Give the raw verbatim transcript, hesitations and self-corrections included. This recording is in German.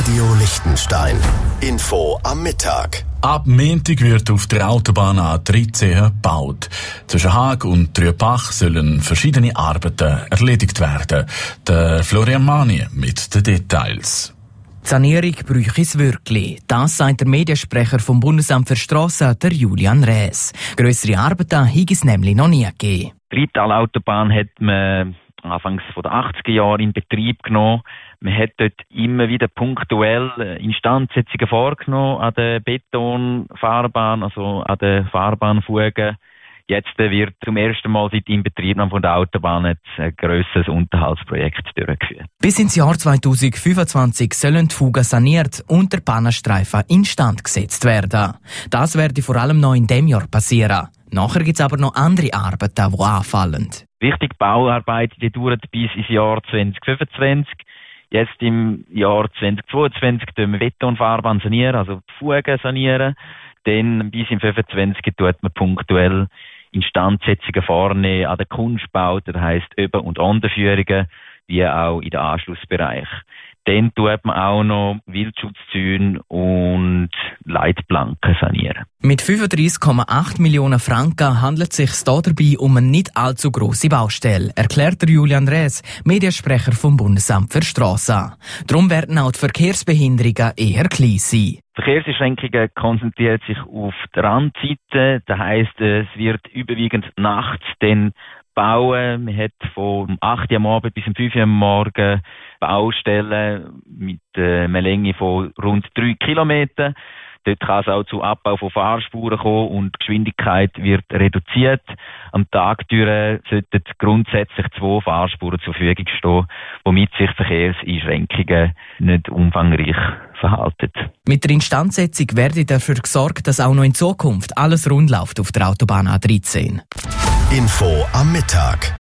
Radio Liechtenstein. Info am Mittag. Ab Montag wird auf der Autobahn A dreizehn gebaut. Zwischen Haag und Trübach sollen verschiedene Arbeiten erledigt werden. Der Florian Mani mit den Details. Die Sanierung bräuchte es wirklich. Das sagt der Mediensprecher vom Bundesamt für Strassen, der Julian Rees. Grössere Arbeiten hätte es nämlich noch nie gegeben. Die Rittalautobahn hat man anfangs der achtziger Jahre in Betrieb genommen. Man hat dort immer wieder punktuell Instandsetzungen vorgenommen an der Betonfahrbahn, also an der Fahrbahnfugen. Jetzt wird zum ersten Mal seit Inbetriebnahme von der Autobahn ein grösseres Unterhaltsprojekt durchgeführt. Bis ins Jahr zweitausendfünfundzwanzig sollen die Fugen saniert und der Pannenstreifen instand gesetzt werden. Das werde vor allem noch in diesem Jahr passieren. Nachher gibt es aber noch andere Arbeiten, die anfallen. Wichtige Bauarbeiten, die dauern bis ins Jahr zweitausendfünfundzwanzig. Jetzt im Jahr zweitausendzweiundzwanzig sanieren wir Betonfahrbahn sanieren, also die Fugen sanieren. Dann bis im fünfundzwanzig tut man punktuell Instandsetzungen vornehmen an den Kunstbauten, das heisst Über- und Unterführungen, wie auch in den Anschlussbereich. Dann tut man auch noch Wildschutzzäune und Leitplanken sanieren. Mit fünfunddreissig Komma acht Millionen Franken handelt es sich dabei um eine nicht allzu grosse Baustelle, erklärt der Julian Rees, Mediensprecher vom Bundesamt für Strassen. Darum werden auch die Verkehrsbehinderungen eher klein sein. Verkehrsbeschränkungen konzentrieren sich auf die Randzeiten, das heisst, es wird überwiegend nachts dann bauen. Man hat von acht Uhr am Abend bis um fünf Uhr am Morgen Baustellen mit äh, einer Länge von rund drei Kilometern. Dort kann es auch zu Abbau von Fahrspuren kommen und die Geschwindigkeit wird reduziert. Am Tag durch sollten grundsätzlich zwei Fahrspuren zur Verfügung stehen, womit sich Verkehrseinschränkungen nicht umfangreich verhalten. Mit der Instandsetzung werde dafür gesorgt, dass auch noch in Zukunft alles rund läuft auf der Autobahn A dreizehn. Info am Mittag.